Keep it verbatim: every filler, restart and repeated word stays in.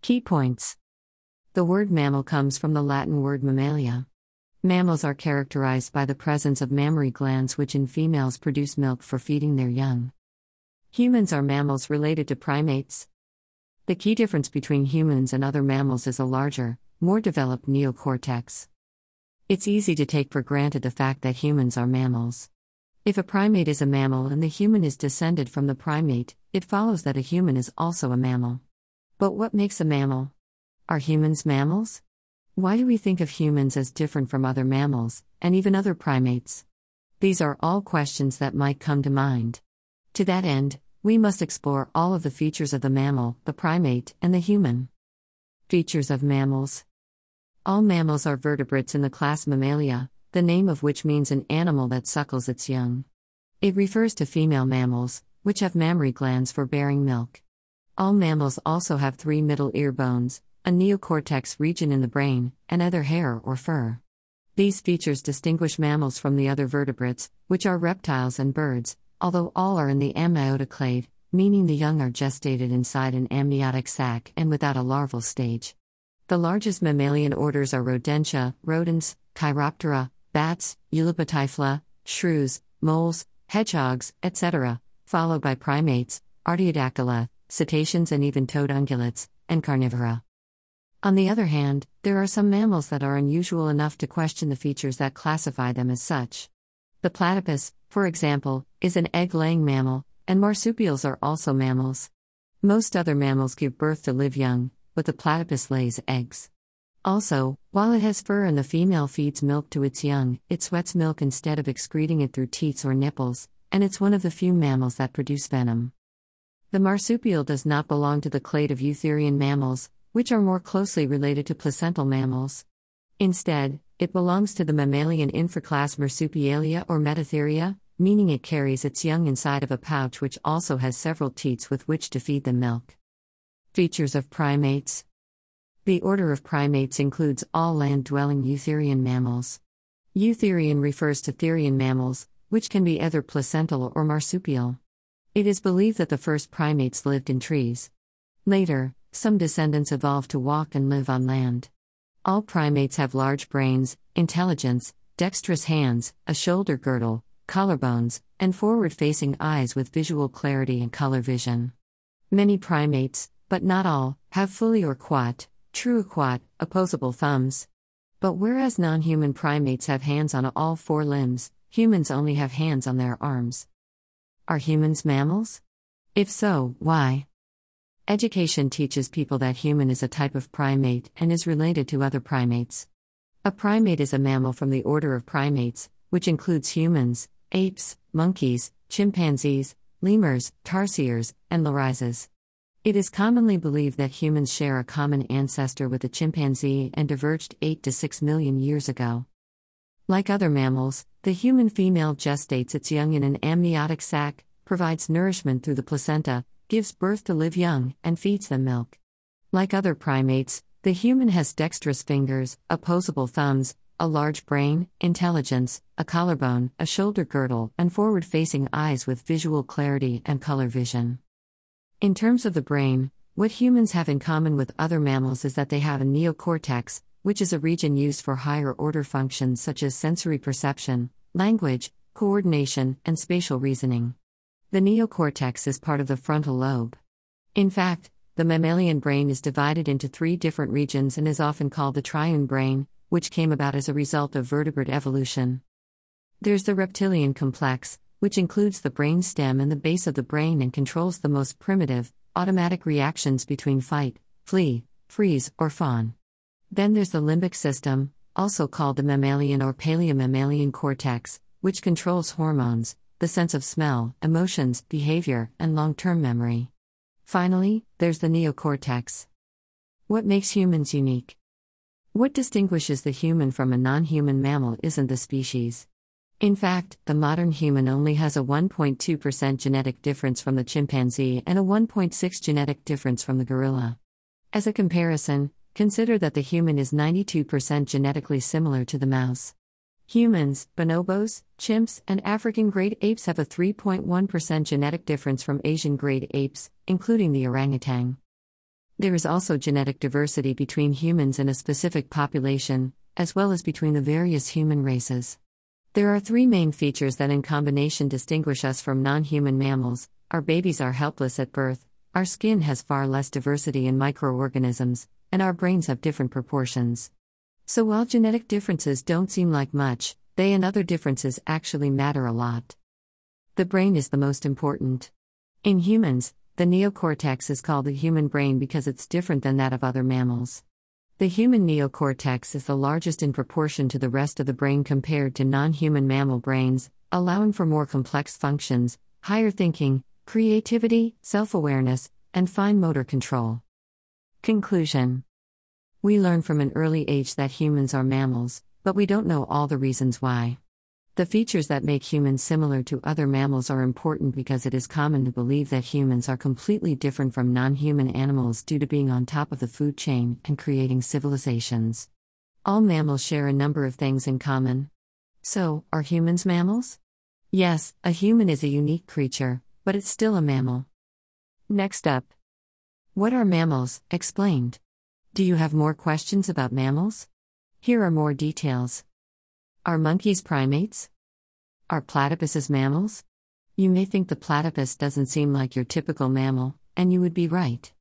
Key points. The word mammal comes from the Latin word mammalia. Mammals are characterized by the presence of mammary glands which in females produce milk for feeding their young. Humans are mammals related to primates. The key difference between humans and other mammals is a larger, more developed neocortex. It's easy to take for granted the fact that humans are mammals. If a primate is a mammal and the human is descended from the primate, it follows that a human is also a mammal. But what makes a mammal? Are humans mammals? Why do we think of humans as different from other mammals, and even other primates? These are all questions that might come to mind. To that end, we must explore all of the features of the mammal, the primate, and the human. Features of mammals. All mammals are vertebrates in the class Mammalia, the name of which means an animal that suckles its young. It refers to female mammals, which have mammary glands for bearing milk. All mammals also have three middle ear bones, a neocortex region in the brain, and either hair or fur. These features distinguish mammals from the other vertebrates, which are reptiles and birds, although all are in the amniotic clade, meaning the young are gestated inside an amniotic sac and without a larval stage. The largest mammalian orders are Rodentia, rodents, Chiroptera, bats, Eulipotyphla, shrews, moles, hedgehogs, et cetera, followed by primates, Artiodactyla, cetaceans and even toad ungulates, and carnivora. On the other hand, there are some mammals that are unusual enough to question the features that classify them as such. The platypus, for example, is an egg-laying mammal, and marsupials are also mammals. Most other mammals give birth to live young, but the platypus lays eggs. Also, while it has fur and the female feeds milk to its young, it sweats milk instead of excreting it through teats or nipples, and it's one of the few mammals that produce venom. The marsupial does not belong to the clade of eutherian mammals, which are more closely related to placental mammals. Instead, it belongs to the mammalian infraclass Marsupialia or Metatheria, meaning it carries its young inside of a pouch which also has several teats with which to feed them milk. Features of primates. The order of primates includes all land-dwelling eutherian mammals. Eutherian refers to therian mammals, which can be either placental or marsupial. It is believed that the first primates lived in trees. Later, some descendants evolved to walk and live on land. All primates have large brains, intelligence, dexterous hands, a shoulder girdle, collarbones, and forward-facing eyes with visual clarity and color vision. Many primates, but not all, have fully or quat, true quat, opposable thumbs. But whereas non-human primates have hands on all four limbs, humans only have hands on their arms. Are humans mammals? If so, why? Education teaches people that human is a type of primate and is related to other primates. A primate is a mammal from the order of primates, which includes humans, apes, monkeys, chimpanzees, lemurs, tarsiers, and lorises. It is commonly believed that humans share a common ancestor with the chimpanzee and diverged eight to six million years ago. Like other mammals, the human female gestates its young in an amniotic sac, provides nourishment through the placenta, gives birth to live young, and feeds them milk. Like other primates, the human has dexterous fingers, opposable thumbs, a large brain, intelligence, a collarbone, a shoulder girdle, and forward-facing eyes with visual clarity and color vision. In terms of the brain, what humans have in common with other mammals is that they have a neocortex, which is a region used for higher-order functions such as sensory perception, language, coordination, and spatial reasoning. The neocortex is part of the frontal lobe. In fact, the mammalian brain is divided into three different regions and is often called the triune brain, which came about as a result of vertebrate evolution. There's the reptilian complex, which includes the brain stem and the base of the brain and controls the most primitive, automatic reactions between fight, flee, freeze, or fawn. Then there's the limbic system, also called the mammalian or paleomammalian cortex, which controls hormones, the sense of smell, emotions, behavior, and long-term memory. Finally, there's the neocortex. What makes humans unique? What distinguishes the human from a non-human mammal isn't the species. In fact, the modern human only has a one point two percent genetic difference from the chimpanzee and a one point six genetic difference from the gorilla. As a comparison, consider that the human is ninety-two percent genetically similar to the mouse. Humans, bonobos, chimps, and African great apes have a three point one percent genetic difference from Asian great apes, including the orangutan. There is also genetic diversity between humans in a specific population, as well as between the various human races. There are three main features that in combination distinguish us from non-human mammals. Our babies are helpless at birth, our skin has far less diversity in microorganisms, and our brains have different proportions. So while genetic differences don't seem like much, they and other differences actually matter a lot. The brain is the most important. In humans, the neocortex is called the human brain because it's different than that of other mammals. The human neocortex is the largest in proportion to the rest of the brain compared to non-human mammal brains, allowing for more complex functions, higher thinking, creativity, self-awareness, and fine motor control. Conclusion. We learn from an early age that humans are mammals, but we don't know all the reasons why. The features that make humans similar to other mammals are important because it is common to believe that humans are completely different from non-human animals due to being on top of the food chain and creating civilizations. All mammals share a number of things in common. So, are humans mammals? Yes, a human is a unique creature, but it's still a mammal. Next up. What are mammals? Explained. Do you have more questions about mammals? Here are more details. Are monkeys primates? Are platypuses mammals? You may think the platypus doesn't seem like your typical mammal, and you would be right.